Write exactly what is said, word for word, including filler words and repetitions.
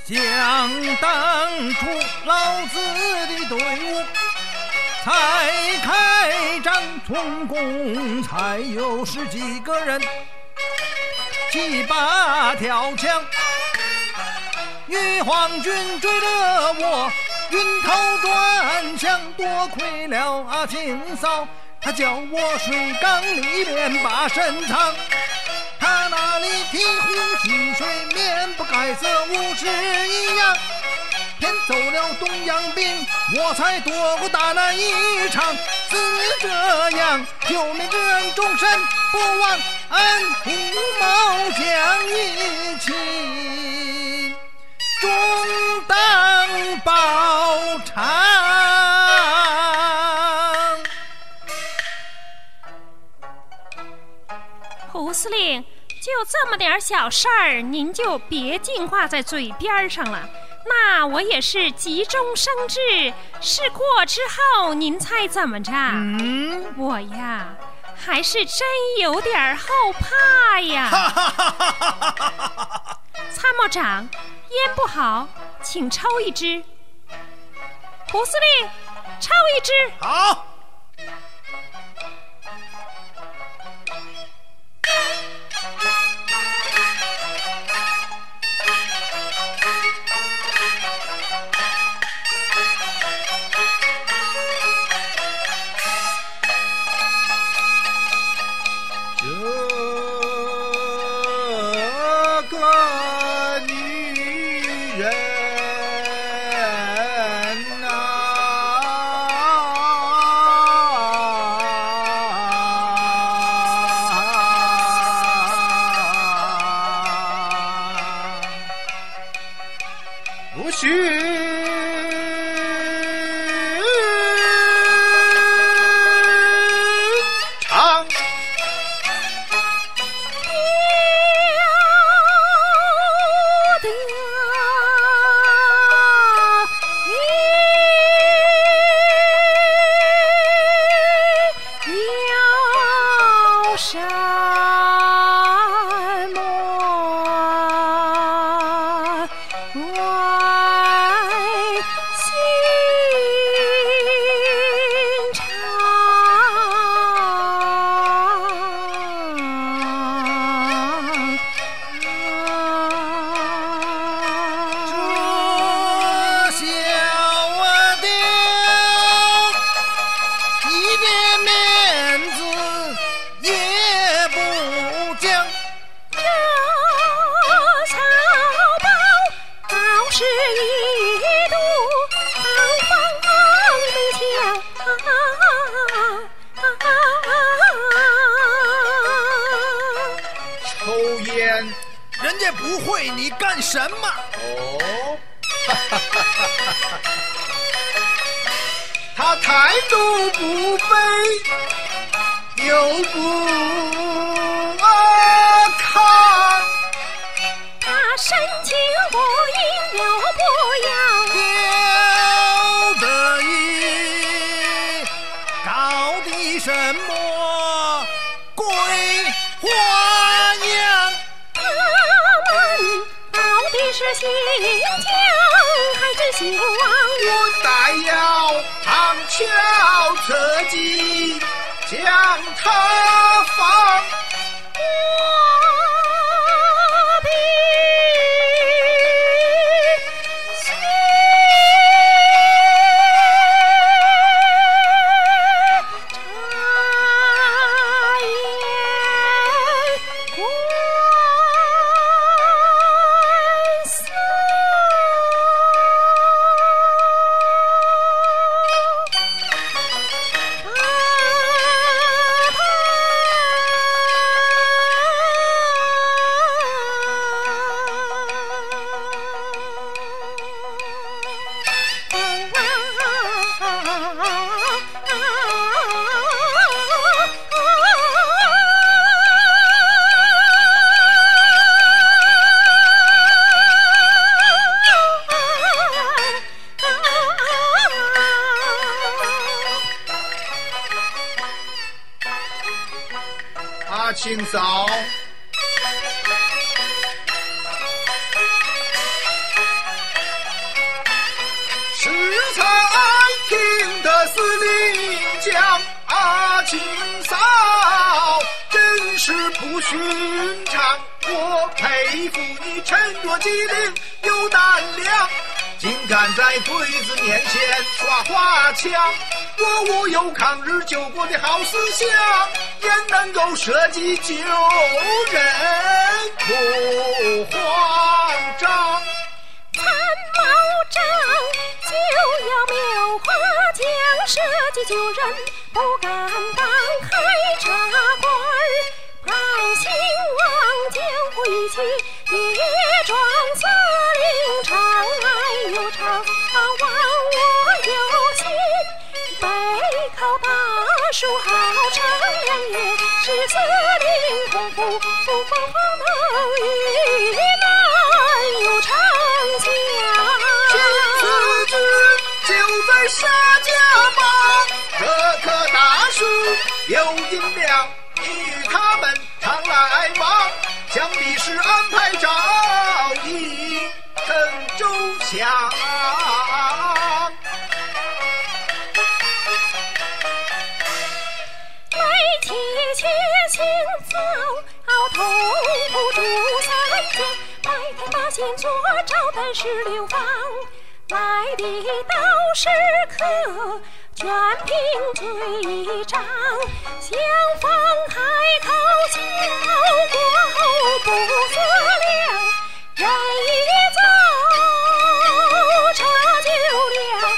想当初老子的队伍才开张，总共才有十几个人，七八条枪。玉皇军追着我晕头转向，多亏了阿庆嫂，他叫我水缸里面把身藏。他那里醍醐溪水，面不改色，无事一样。骗走了东洋兵，我才躲过大难一场。只这样，救命之恩终身不忘，恩虎谋将一起，终当报偿。 胡司令，就这么点小事儿，您就别净挂在嘴边上了。那我也是急中生智，事过之后，您猜怎么着？ 嗯， 我呀，还是真有点后怕呀。参谋长，烟不好，请抽一支。胡司令，抽一支。 好。 不许唱人家不会，你干什么？ 哦，他态度不卑，又不阿亢， 他深情不应又不要丢得意，搞的什么鬼花样？ 是新疆还是兴亡？ 我待要旁敲侧击将他放。 我必须察言观的妇女沉着机灵有胆量，竟敢在鬼子面前耍花枪。我无有抗日救国的好思想，也能够设计救人不慌张。 参谋长就要描画将设计救人，不敢当开茶馆儿，百姓望江湖一起跌撞司令长爱又长，望我有心背靠大树好乘凉夜，是司令功夫不光方能与难又长江。 新四军就在沙家浜，这棵大树有银两，你与他们常来往，想必是安排照应很周详。 来提前清早，同步住三间，白天八仙坐招待十六方，来的都是客，全凭嘴一张，相逢开口笑，过后不思量，人一走茶就凉。